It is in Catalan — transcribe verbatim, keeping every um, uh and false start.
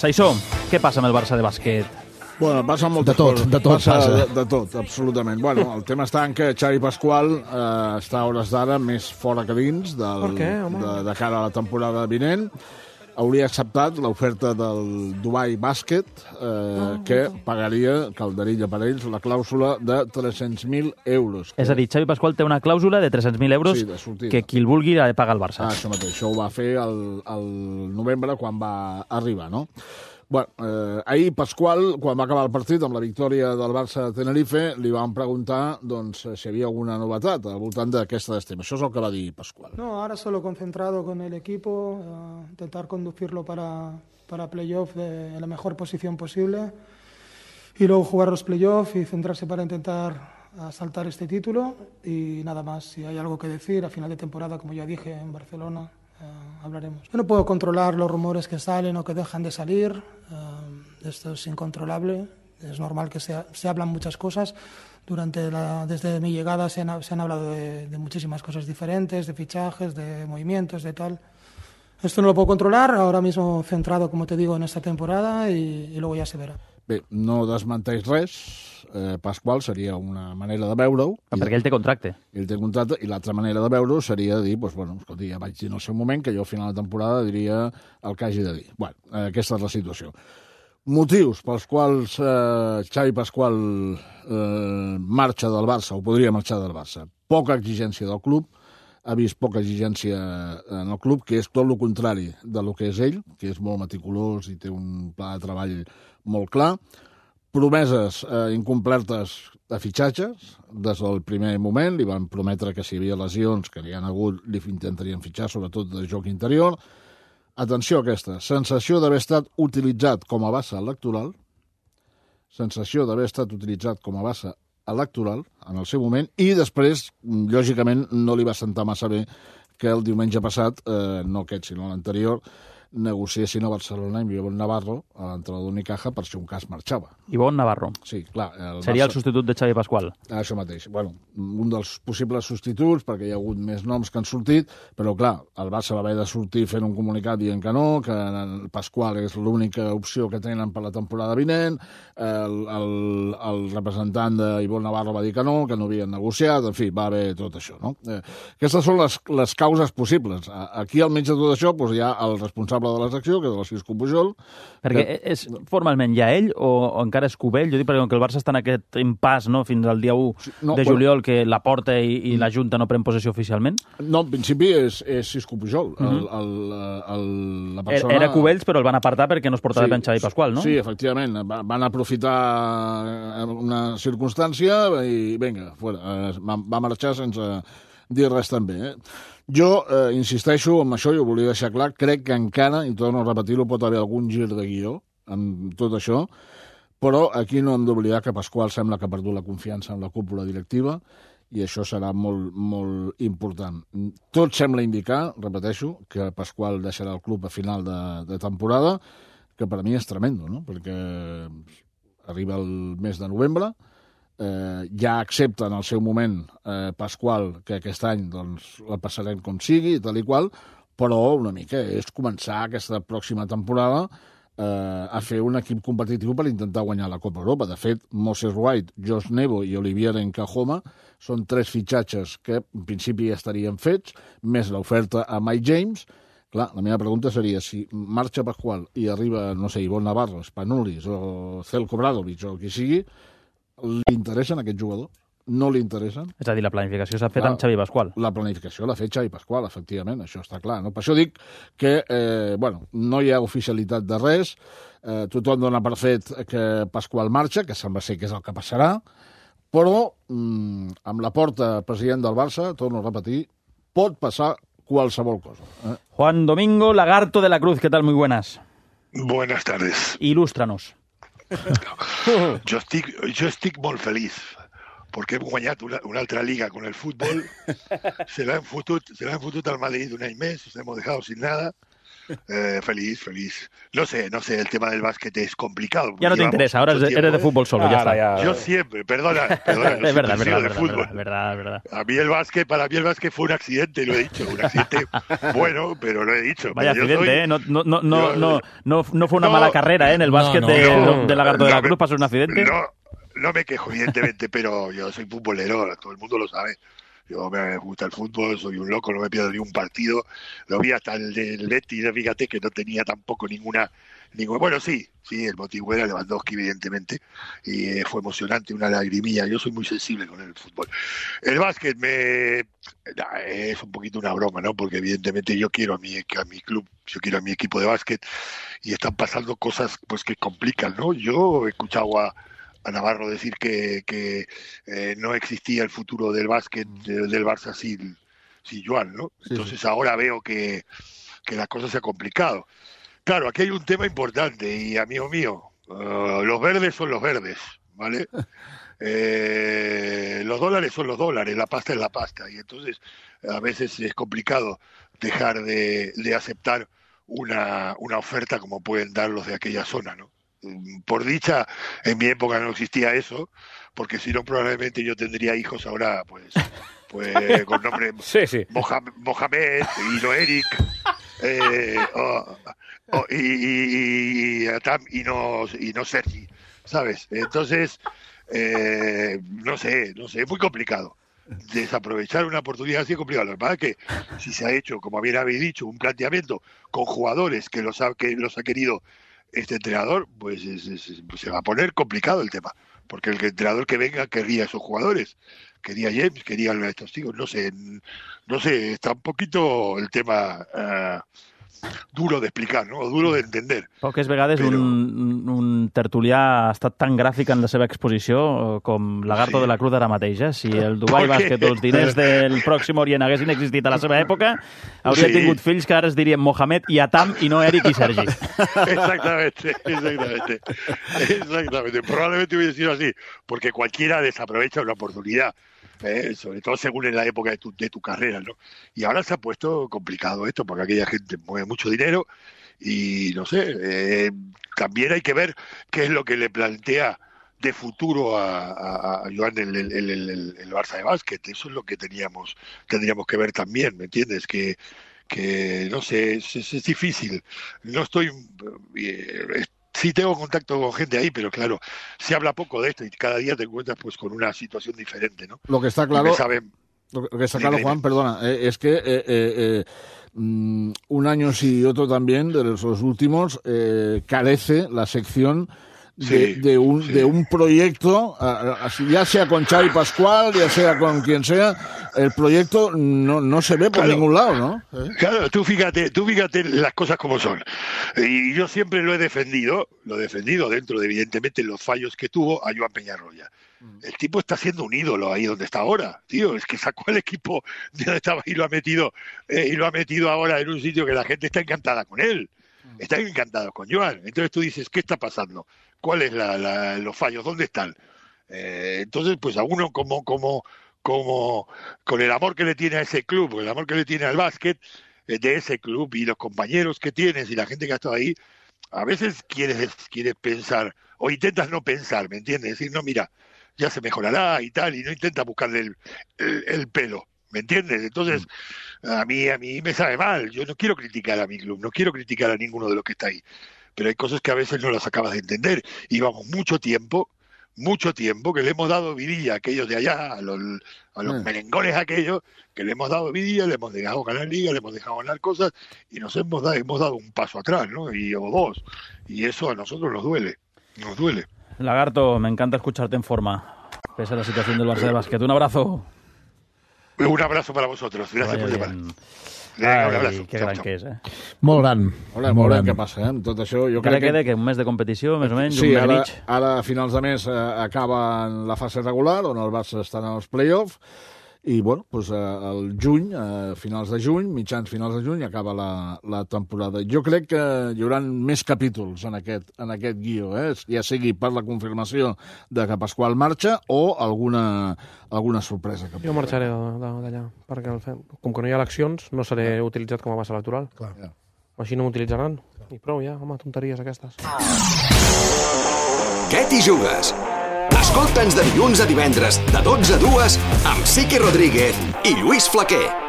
Saissó, què passa amb el Barça de bàsquet? Bueno, passa moltes De tot, coses. de tot passa. passa. De, de tot, absolutament. Bueno, el tema està en que Xavi Pasqual eh, està a hores d'ara més fora que dins del, Per què, home? de, de cara a la temporada vinent. Hauria acceptat l'oferta del Dubai Bàsquet, eh, oh, que pagaria, calderilla per ells, la clàusula de tres-cents mil euros. Que... És a dir, Xavi Pasqual té una clàusula de tres-cents mil euros Sí, de sortida. que qui el vulgui ha de pagar al Barça. Ah, això mateix. Això ho va fer el, el novembre quan va arribar, no? Bueno, eh, ahir Pasqual, quan va acabar el partit amb la victòria del Barça de Tenerife, li van preguntar doncs, si hi havia alguna novetat al voltant d'aquesta estima. Això és el que va dir Pasqual. No, ahora solo concentrado con el equipo, uh, intentar conducirlo para, para playoff de la mejor posición posible y luego jugar los playoffs y centrarse para intentar asaltar este título y nada más. Si hay algo que decir a final de temporada, como ya dije en Barcelona, Uh, hablaremos. Yo no puedo controlar los rumores que salen o que dejan de salir, uh, esto es incontrolable, es normal que se, se hablan muchas cosas. Durante la, desde mi llegada se han, se han hablado de, de muchísimas cosas diferentes, de fichajes, de movimientos, de tal. Esto no lo puedo controlar, ahora mismo centrado, como te digo, en esta temporada y, y luego ya se verá. Bé, no desmenteix res, eh, Pasqual seria una manera de veure-ho. Perquè ell té contracte. Ell té contracte, i l'altra manera de veure-ho seria dir, doncs, bueno, escolti, ja vaig dir en el seu moment que jo al final de temporada diria el que hagi de dir. Bueno, eh, aquesta és la situació. Motius pels quals eh, Xavi Pasqual eh, marxa del Barça, o podria marxar del Barça. Poca exigència del club, ha vist poca exigència en el club, que és tot el contrari de lo que és ell, que és molt meticulós i té un pla de treball molt clar. Promeses eh, incomplertes de fitxatges, des del primer moment, li van prometre que si hi havia lesions, que n'hi ha hagut, li intentarien fitxar, sobretot de joc interior. Atenció a aquesta, sensació d'haver estat utilitzat com a base electoral, sensació d'haver estat utilitzat com a base electoral en el seu moment, i després, lògicament, no li va sentar massa bé que el diumenge passat, eh, no aquest, sinó l'anterior, negociessin a Barcelona amb Ivonne Navarro, a l'entrenador d'Unicaja, per si un cas marxava. Ivonne Navarro. Sí, clar. El Seria Barça... el substitut de Xavi Pasqual. Això mateix. Bueno, un dels possibles substituts, perquè hi ha hagut més noms que han sortit, però clar, el Barça va haver de sortir fent un comunicat dient que no, que el Pasqual és l'única opció que tenen per la temporada vinent, el, el, el representant d'Ivonne Navarro va dir que no, que no havien negociat, en fi, va haver tot això, no? Eh, aquestes són les, les causes possibles. Aquí, al mig de tot això, doncs, hi ha el responsable de la secció, que és el Cisco Pujol. Perquè que... és formalment ja ell o, o encara és Cubell? Jo dic perquè que el Barça està en aquest impàs, no?, fins al dia u no, de bueno, juliol, que la porta i, i la Junta no pren possessió oficialment. No, en principi és, és Cisco Pujol. Uh -huh. el, el, el, la persona... Era Cubells, però el van apartar perquè no es portava sí, ben Xavi Pasqual, no? Sí, efectivament. Van aprofitar una circumstància i, vinga, fora. Va, va marxar sense dir res també, eh? Jo eh, insisteixo en això, jo volia deixar clar, crec que encara, i torno a repetir-ho, pot haver algun gir de guió en tot això, però aquí no hem d'oblidar que Pasqual sembla que ha perdut la confiança en la cúpula directiva i això serà molt, molt important. Tot sembla indicar, repeteixo, que Pasqual deixarà el club a final de, de temporada, que per a mi és tremendo, no? Perquè arriba el mes de novembre, Eh, ja accepta en el seu moment eh, Pasqual que aquest any doncs, la passarem com sigui, tal i qual, però una mica és començar aquesta pròxima temporada eh, a fer un equip competitiu per intentar guanyar la Copa Europa. De fet, Moses White, Josh Nebo i Olivier Nkahoma són tres fitxatges que en principi ja estarien fets, més l'oferta a Mike James. Clar, la meva pregunta seria si marxa Pasqual i arriba, no sé, Ivonne Navarro, Spanulis o Zelko Bradovic o qui sigui, li interessen aquest jugador? No li interessen? És a dir, la planificació s'ha fet clar, amb Xavi Pasqual. La planificació l'ha fet Xavi Pasqual, efectivament, això està clar. No? Per això dic que eh, bueno, no hi ha oficialitat de res, eh, tothom dona per fet que Pasqual marxa, que sembla ser que és el que passarà, però mm, amb la porta president del Barça, torno a repetir, pot passar qualsevol cosa. Eh? Juan Domingo Lagarto de la Cruz, ¿qué tal? Muy buenas. Buenas tardes. Il·lústranos. Jo estic, jo estic molt feliç perquè hem guanyat una, una altra liga con el fútbol. Se l'han fotut, se l'han fotut al Madrid un any més, nos hemos dejado sin nada. Eh, feliz, feliz. No sé, no sé, el tema del básquet es complicado. Ya no te interesa, ahora eres, eres de fútbol solo, ya está. ya. Yo siempre, perdona, perdona. Es verdad, siempre he sido verdad, de verdad, fútbol. verdad, verdad, verdad. A mí el básquet, para mí el básquet fue un accidente, lo he dicho, un accidente bueno, pero lo he dicho. Vaya Pero yo accidente, soy- ¿eh? No, no, no, no, yo- no, no, no fue una No, mala carrera, ¿eh? En el básquet no, de, no. de Lagarto de No la me- Cruz pasó un accidente. No, no me quejo, evidentemente, pero yo soy futbolero, todo el mundo lo sabe. Yo me gusta el fútbol, soy un loco, no me pierdo ni un partido. Lo vi hasta el del Betis, fíjate que no tenía tampoco ninguna, ninguna... Bueno, sí, sí, el motivo era Lewandowski, evidentemente, y eh, fue emocionante, una lagrimilla. Yo soy muy sensible con el fútbol. El básquet me... nah, es un poquito una broma, ¿no? Porque evidentemente yo quiero a mi, a mi club, yo quiero a mi equipo de básquet, y están pasando cosas pues que complican, ¿no? Yo he escuchado a... a Navarro decir que, que eh, no existía el futuro del básquet de, del Barça sin, sin Joan, ¿no? Sí, Entonces sí. ahora veo que, que la cosa se ha complicado. Claro, aquí hay un tema importante y, amigo mío, uh, los verdes son los verdes, ¿vale? Eh, los dólares son los dólares, la pasta es la pasta, y entonces a veces es complicado dejar de, de aceptar una, una oferta como pueden dar los de aquella zona, ¿no? Por dicha, en mi época no existía eso, porque si no probablemente yo tendría hijos ahora, pues, pues con nombre Sí, sí. Mohamed, Mohamed y no Eric, eh, o- o- y, y, y, Atam y no y no Sergi, ¿sabes? Entonces, eh, no sé, no sé, es muy complicado. Desaprovechar una oportunidad así es complicado. La verdad es que si se ha hecho, como bien habéis dicho, un planteamiento con jugadores que los ha, que los ha querido este entrenador, pues es- es- se va a poner complicado el tema, porque el entrenador que venga querría a esos jugadores, quería a James, quería a estos tíos, no sé, no sé, está un poquito el tema eh, duro de explicar, no? O duro de entender. Poques vegades Però- un, un tertulià ha estat tan gràfic en la seva exposició eh, com Lagarto Sí. de la Cruz ara mateix. Eh? Si el Dubai Perquè- Bàsquet o els diners del Pròxim Orient haguessin existit a la seva època, hauria Sí. tingut fills que ara es dirien Mohamed i Atam i no Eric i Sergi. Exactamente, exactamente. Exactamente. Probablemente hubiese sido así, porque cualquiera desaprovecha una oportunidad, ¿eh? Sobre todo según en la época de tu, de tu carrera, ¿no? Y ahora se ha puesto complicado esto, porque aquella gente mueve mucho dinero y no sé, eh, también hay que ver qué es lo que le plantea de futuro a, a, a Joan el, el, el, el, el Barça de básquet. Eso es lo que teníamos, tendríamos que ver también, ¿me entiendes? Que que no sé, es, es, es difícil. No estoy... Eh, sí tengo contacto con gente ahí, pero claro, se habla poco de esto y cada día te encuentras pues con una situación diferente, ¿no? Lo que está Y claro, me saben- lo que está Dime, claro, dime. Juan, perdona, eh, es que eh, eh, eh, mm, un año sí y otro también, de los, los últimos, eh, carece la sección de, Sí, de, un, sí. de un proyecto, a- a- ya sea con Xavi Pascual, ya sea con quien sea, el proyecto no, no se ve por Claro. ningún lado, ¿no? ¿Eh? Claro, tú fíjate, tú fíjate las cosas como son. Y yo siempre lo he defendido, lo he defendido dentro de evidentemente los fallos que tuvo a Joan Peñarroya. El tipo está siendo un ídolo ahí donde está ahora, tío. Es que sacó el equipo de donde estaba y lo ha metido eh, y lo ha metido ahora en un sitio que la gente está encantada con él. Están encantados con Joan. Entonces tú dices, ¿qué está pasando? ¿Cuáles la, la, los fallos? ¿Dónde están? Eh, entonces, pues a uno como, como, como con el amor que le tiene a ese club, con el amor que le tiene al básquet, eh, de ese club y los compañeros que tienes y la gente que ha estado ahí, a veces quieres, quieres pensar o intentas no pensar, ¿me entiendes? Decir, no, mira, ya se mejorará y tal, y no intentas buscarle el, el, el pelo, ¿me entiendes? Entonces, a mí, a mí me sabe mal. Yo no quiero criticar a mi club, no quiero criticar a ninguno de los que está ahí, pero hay cosas que a veces no las acabas de entender. Llevamos mucho tiempo, mucho tiempo que le hemos dado vidilla a aquellos de allá, a los, a los Mm. merengones aquellos, que le hemos dado vidilla, le hemos dejado ganar liga, le hemos dejado ganar cosas, y nos hemos dado, hemos dado un paso atrás, ¿no? Y, o dos. Y eso a nosotros nos duele, nos duele. Lagarto, me encanta escucharte en forma, pese a la situación del Barça de básquet. Un abrazo. Un abrazo para vosotros. Gracias Vaya por llamar. bien. Venga, un Ai, abrazo. que Chao, gran chao. que és, eh? Molt gran. Veurem, molt veurem gran. què passa, eh? Amb tot això, jo Encara crec queda que... que un mes de competició, més o menys, Sí, un mes i ara, mig. ara a finals de mes eh, acaba la fase regular, on el Barça està en els play-off, i, bueno, doncs, eh, el juny, a finals de juny, mitjans finals de juny, acaba la, la temporada. Jo crec que hi haurà més capítols en aquest, en aquest guió, eh? Ja sigui per la confirmació de que Pasqual marxa o alguna, alguna sorpresa. Que Jo marxaré de- de- d'allà, perquè el fe- com que no hi ha eleccions, no seré utilitzat com a base electoral. Clar. Ja. Així no m'utilitzaran. I prou ja, home, tonteries aquestes. Què t'hi jugues? Escolta'ns de dilluns a divendres, de dotze a dues, amb Siqui Rodríguez i Lluís Flaquer.